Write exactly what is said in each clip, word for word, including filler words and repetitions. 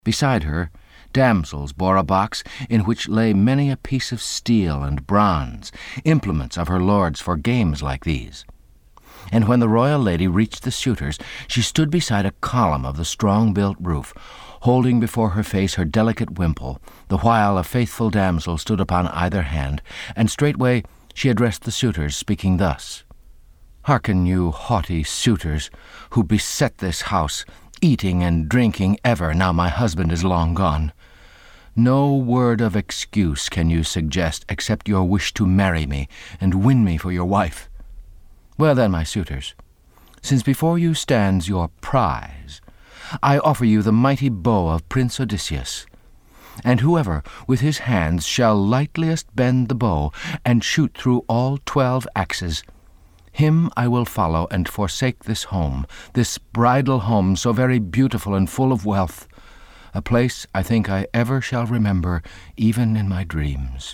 Beside her, damsels bore a box in which lay many a piece of steel and bronze, implements of her lords for games like these. And when the royal lady reached the suitors, she stood beside a column of the strong-built roof, holding before her face her delicate wimple, the while a faithful damsel stood upon either hand, and straightway she addressed the suitors, speaking thus: "Hearken, you haughty suitors, who beset this house, eating and drinking ever now my husband is long gone. No word of excuse can you suggest except your wish to marry me and win me for your wife. Well then, my suitors, since before you stands your prize, I offer you the mighty bow of Prince Odysseus, and whoever with his hands shall lightliest bend the bow and shoot through all twelve axes, him I will follow and forsake this home, this bridal home so very beautiful and full of wealth, a place I think I ever shall remember, even in my dreams."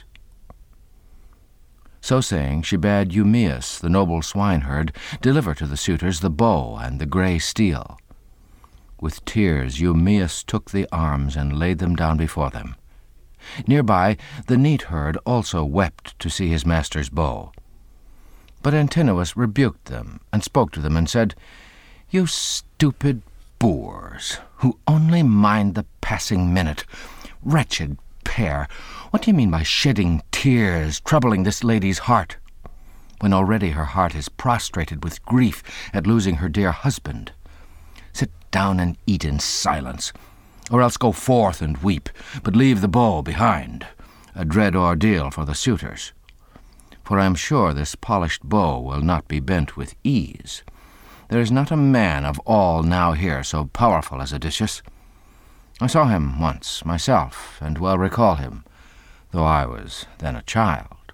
So saying, she bade Eumaeus, the noble swineherd, deliver to the suitors the bow and the grey steel. With tears Eumaeus took the arms and laid them down before them. Near by, the neatherd also wept to see his master's bow. But Antinous rebuked them, and spoke to them, and said, "You stupid boors, who only mind the passing minute, wretched pair, what do you mean by shedding tears, troubling this lady's heart, when already her heart is prostrated with grief at losing her dear husband? Sit down and eat in silence, or else go forth and weep, but leave the bow behind, a dread ordeal for the suitors. For I am sure this polished bow will not be bent with ease. There is not a man of all now here so powerful as Odysseus. I saw him once myself, and well recall him, though I was then a child."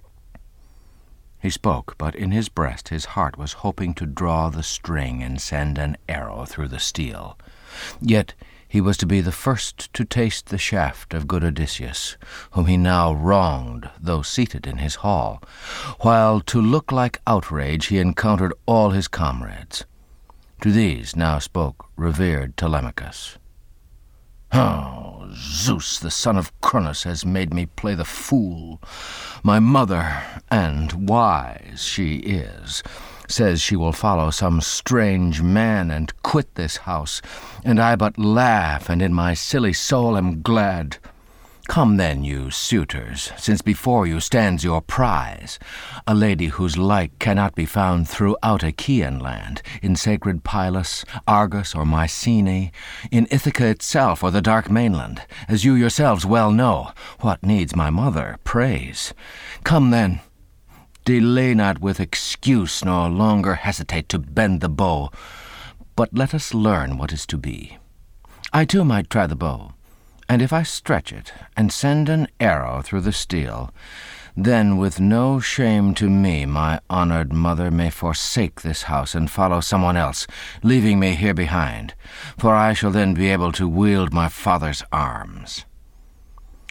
He spoke, but in his breast his heart was hoping to draw the string and send an arrow through the steel. Yet he was to be the first to taste the shaft of good Odysseus, whom he now wronged, though seated in his hall, while to look like outrage he encountered all his comrades. To these now spoke revered Telemachus. "Oh, Zeus, the son of Cronus, has made me play the fool. My mother, and wise she is, says she will follow some strange man and quit this house, and I but laugh, and in my silly soul am glad. Come then, you suitors, since before you stands your prize, a lady whose like cannot be found throughout Achaean land, in sacred Pylos, Argos, or Mycenae, in Ithaca itself, or the dark mainland, as you yourselves well know. What needs my mother praise? Come then, delay not with excuse, nor longer hesitate to bend the bow, but let us learn what is to be. I too might try the bow, and if I stretch it and send an arrow through the steel, then with no shame to me my honored mother may forsake this house and follow someone else, leaving me here behind, for I shall then be able to wield my father's arms."